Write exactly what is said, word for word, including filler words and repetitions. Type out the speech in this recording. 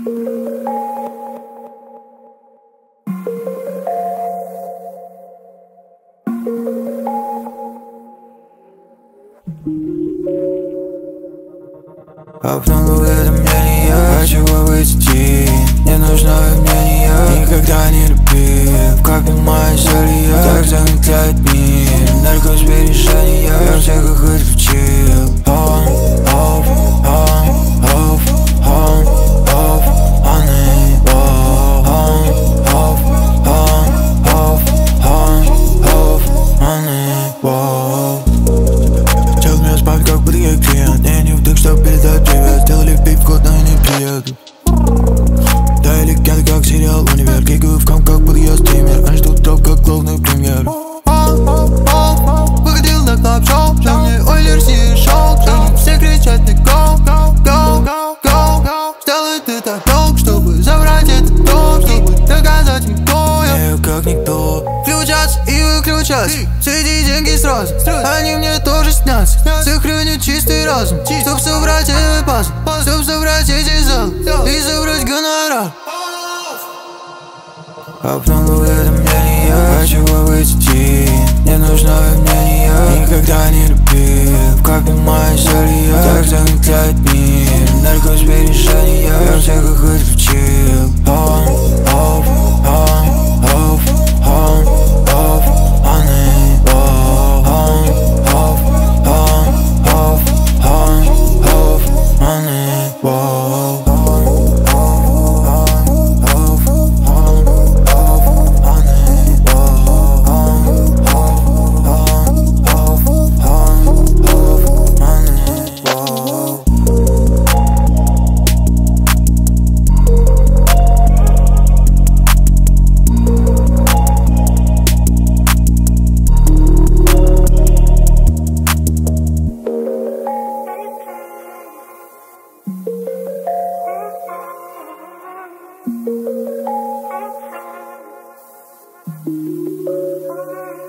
Обнул уведомления, хочу выйти. Не нужно мнение, никогда не любил. Как понимаешь, ли я так замедляет мир. Наркосбережения, я всех их отключил. On, off, on, off, on, off, on и off. On, off, on, off, on, off, on и off. Тел меня спать, как будто я клиент. Я не вдох, чтоб передать привет. Сделали пип, вкусно и не приеду. Да и легенды, как сериал «Универ». Кикаю в ком, как будто я стример. Они ждут дроп, как главный премьер. Выходил на клаб-шоу, что мне Ойлерс и шоу. Все кричат мне go, go, go, go, go, go. Сделай ты так долг, чтобы забрать этот дом, чтобы доказать им кто я. Я как никто. Включаться и выключаться, среди деньги сразу. Они мне тоже снятся. Сохраню чистый разум, чтоб собрать этот пазл, чтоб собрать эти залы и забрать гонорар. Обнул уведомления, хочу выйти. Не нужно мнение, никогда не любил. Как понимаешь, ли я так замедляет мир. Наркосбережения, я всех их отключил. On, off, on, off, on, off, on и off. On, off, on, off, on, off, on и off. Thank you.